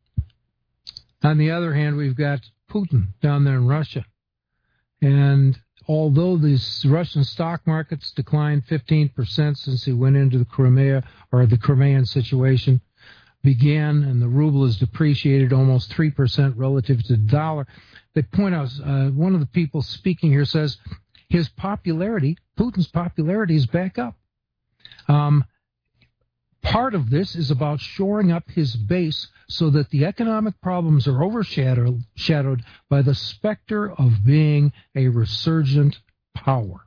on the other hand, we've got Putin down there in Russia. And although the Russian stock markets declined fifteen percent since he went into the Crimea, or the Crimean situation began, and the ruble has depreciated almost three percent relative to the dollar, they point out, uh, one of the people speaking here says his popularity, Putin's popularity, is back up. Um, part of this is about shoring up his base so that the economic problems are overshadowed shadowed by the specter of being a resurgent power.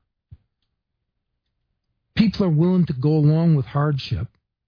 People are willing to go along with hardship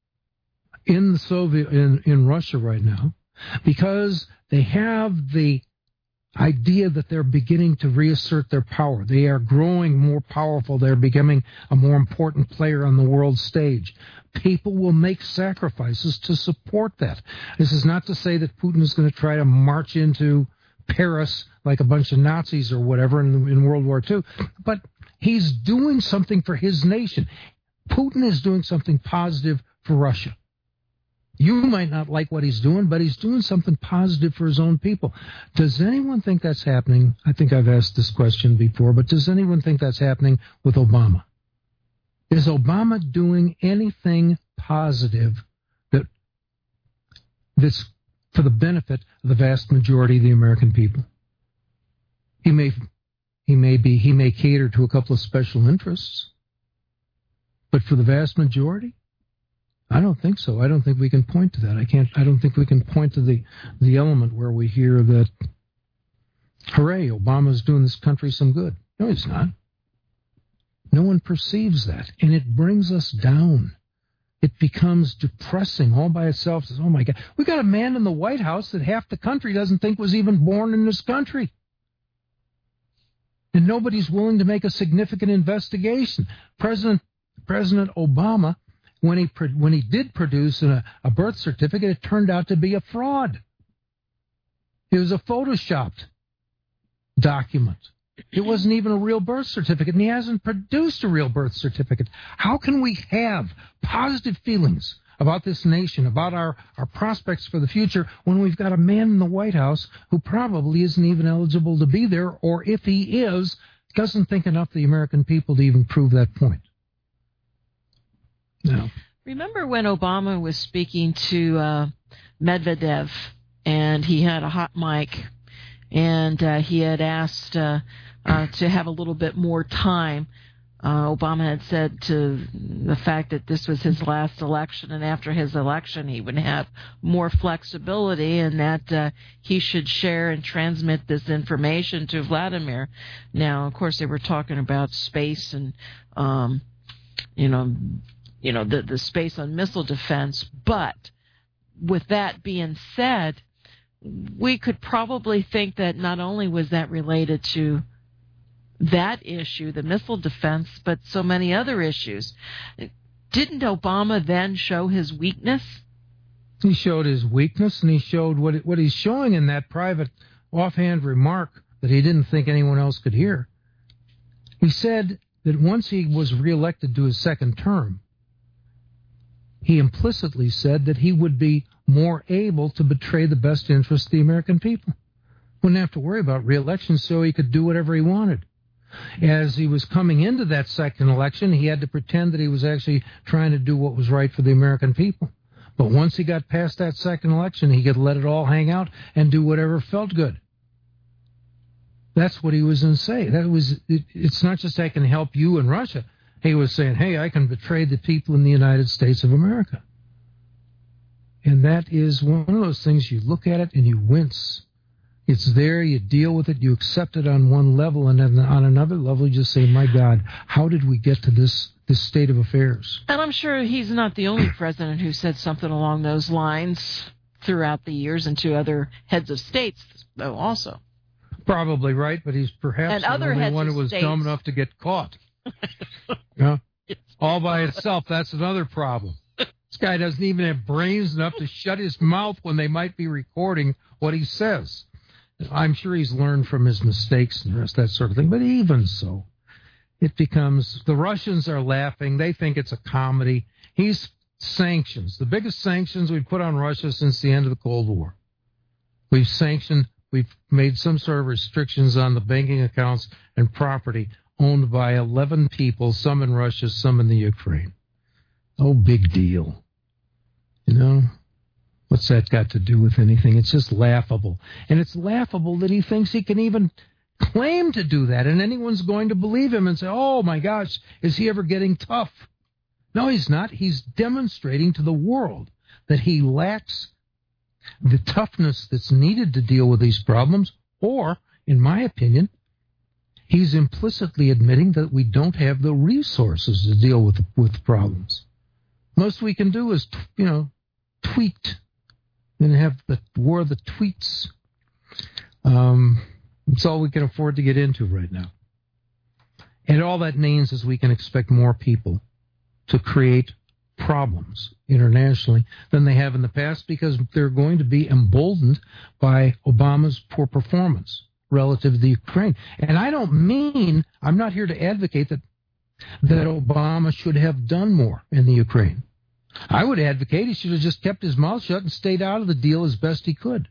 in the Soviet in, in Russia right now because they have the idea that they're beginning to reassert their power. They are growing more powerful. They're becoming a more important player on the world stage. People will make sacrifices to support that. This is not to say that Putin is going to try to march into Paris like a bunch of Nazis or whatever in, in World War Two, but he's doing something for his nation. Putin is doing something positive for Russia. You might not like what he's doing, but he's doing something positive for his own people. Does anyone think that's happening? I think I've asked this question before, but does anyone think that's happening with Obama? Is Obama doing anything positive that that's for the benefit of the vast majority of the American people. He may, he may be, he may cater to a couple of special interests, but for the vast majority, I don't think so. I don't think we can point to that. I can't. I don't think we can point to the the element where we hear that, hooray, Obama's doing this country some good. No, he's not. No one perceives that, and it brings us down. It becomes depressing all by itself. Says, oh my God, we got a man in the White House that half the country doesn't think was even born in this country. And nobody's willing to make a significant investigation. President President Obama, when he when he did produce a, a birth certificate, it turned out to be a fraud. It was a photoshopped document. It wasn't even a real birth certificate, and he hasn't produced a real birth certificate. How can we have positive feelings about this nation, about our, our prospects for the future, when we've got a man in the White House who probably isn't even eligible to be there, or if he is, doesn't think enough of the American people to even prove that point? No. Remember when Obama was speaking to uh, Medvedev, and he had a hot mic, and uh, he had asked uh, uh, to have a little bit more time. Uh, Obama had said to the fact that this was his last election, and after his election he would have more flexibility, and that uh, he should share and transmit this information to Vladimir. Now, of course, they were talking about space and, um, you know, you know, the, the space on missile defense. But with that being said, we could probably think that not only was that related to that issue, the missile defense, but so many other issues. Didn't Obama then show his weakness? He showed his weakness, and he showed what what he's showing in that private offhand remark that he didn't think anyone else could hear. He said that once he was reelected to his second term, he implicitly said that he would be more able to betray the best interests of the American people. Wouldn't have to worry about reelection, so he could do whatever he wanted. As he was coming into that second election, he had to pretend that he was actually trying to do what was right for the American people. But once he got past that second election, he could let it all hang out and do whatever felt good. That's what he was going to say. That was. It, it's not just I can help you in Russia. He was saying, hey, I can betray the people in the United States of America. And that is one of those things, you look at it and you wince. It's there, you deal with it, you accept it on one level, and then on another level you just say, my God, how did we get to this, this state of affairs? And I'm sure he's not the only president who said something along those lines throughout the years, and to other heads of states, though, also. Probably right, but he's perhaps and the other only heads one of who was states. dumb enough to get caught. Yeah. All by itself, that's another problem. This guy doesn't even have brains enough to shut his mouth when they might be recording what he says. I'm sure he's learned from his mistakes and the rest of that sort of thing, but even so, it becomes, the Russians are laughing. They think it's a comedy. He's sanctions, the biggest sanctions we've put on Russia since the end of the Cold War. We've sanctioned, we've made some sort of restrictions on the banking accounts and property owned by eleven people, some in Russia, some in the Ukraine. No big deal. You know, what's that got to do with anything? It's just laughable. And it's laughable that he thinks he can even claim to do that, and anyone's going to believe him and say, oh my gosh, is he ever getting tough? No, he's not. He's demonstrating to the world that he lacks the toughness that's needed to deal with these problems, or, in my opinion, he's implicitly admitting that we don't have the resources to deal with the, with the problems. Most we can do is, you know, tweet and have the war of the tweets. Um, it's all we can afford to get into right now. And all that means is we can expect more people to create problems internationally than they have in the past, because they're going to be emboldened by Obama's poor performance relative to the Ukraine. And I don't mean, I'm not here to advocate that that Obama should have done more in the Ukraine. I would advocate he should have just kept his mouth shut and stayed out of the deal as best he could.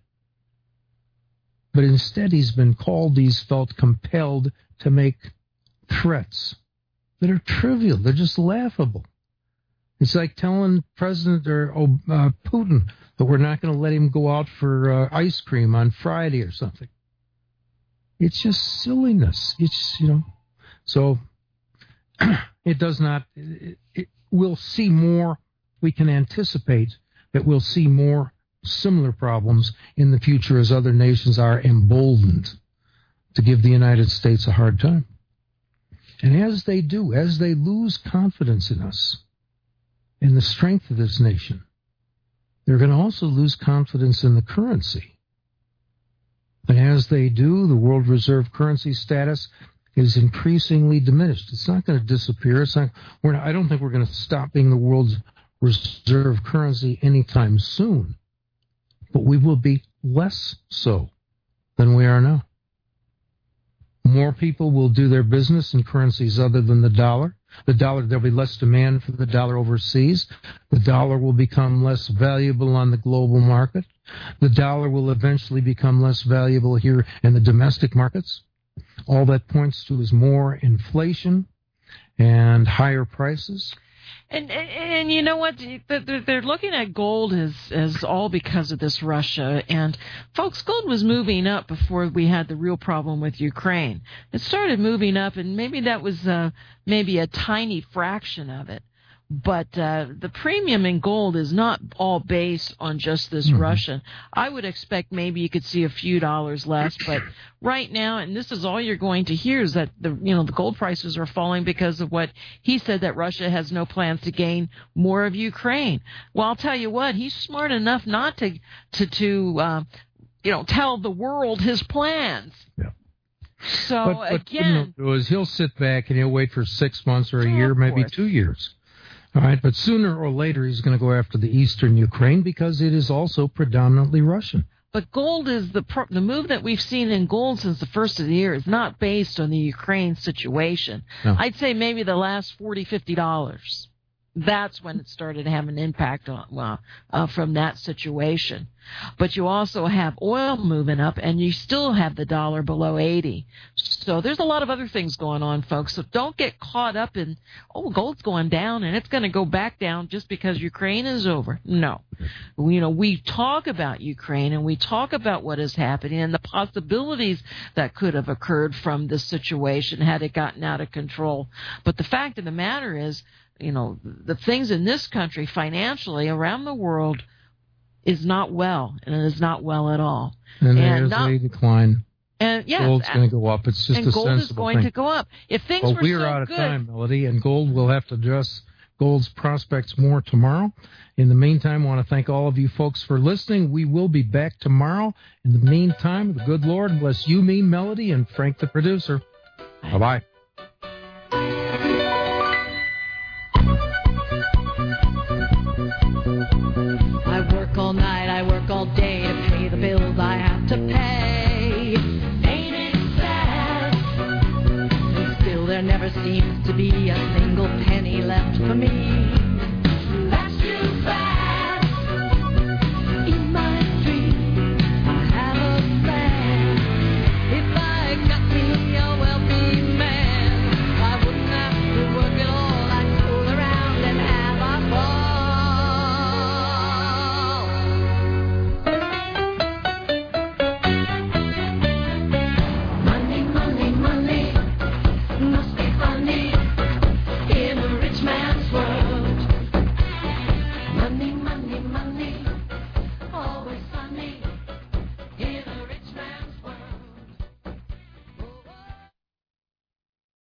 But instead he's been called, he's felt compelled to make threats that are trivial. They're just laughable. It's like telling President or uh, Putin that we're not going to let him go out for uh, ice cream on Friday or something. It's just silliness. It's, you know, so it does not, it, it, we'll see more, we can anticipate that we'll see more similar problems in the future as other nations are emboldened to give the United States a hard time. And as they do, as they lose confidence in us, in the strength of this nation, they're going to also lose confidence in the currency. And as they do, the world reserve currency status is increasingly diminished. It's not going to disappear. It's not, we're not, I don't think we're going to stop being the world's reserve currency anytime soon. But we will be less so than we are now. More people will do their business in currencies other than the dollar. The dollar, there'll be less demand for the dollar overseas. The dollar will become less valuable on the global market. The dollar will eventually become less valuable here in the domestic markets. All that points to is more inflation and higher prices. And, and and you know what? They're, they're looking at gold as as all because of this Russia. And folks, gold was moving up before we had the real problem with Ukraine. It started moving up, and maybe that was uh, maybe a tiny fraction of it. But uh, the premium in gold is not all based on just this mm-hmm. Russian. I would expect maybe you could see a few dollars less, but right now, and this is all you're going to hear, is that the you know the gold prices are falling because of what he said, that Russia has no plans to gain more of Ukraine. Well, I'll tell you what, he's smart enough not to to to uh, you know tell the world his plans. Yeah. So but, but again, you know, is he'll sit back and he'll wait for six months or a oh, year, maybe course. two years. All right, but sooner or later he's going to go after the eastern Ukraine because it is also predominantly Russian. But gold is the pro- the move that we've seen in gold since the first of the year is not based on the Ukraine situation. No. I'd say maybe the last forty, fifty dollars. That's when it started to have an impact on well, uh, from that situation. But you also have oil moving up, and you still have the dollar below eighty. So there's a lot of other things going on, folks. So don't get caught up in, oh, gold's going down, and it's going to go back down just because Ukraine is over. No. You know, we talk about Ukraine, and we talk about what is happening and the possibilities that could have occurred from this situation had it gotten out of control. But the fact of the matter is, you know, the things in this country financially around the world is not well, and it is not well at all. And, and there's not, a decline. And yeah, gold's going to go up. It's just and a gold sensible is going thing. to go up. If things well, were we're so out of good, time, Melody, and gold will have to address gold's prospects more tomorrow. In the meantime, I want to thank all of you folks for listening. We will be back tomorrow. In the meantime, the good Lord bless you, me, Melody, and Frank, the producer. Bye bye.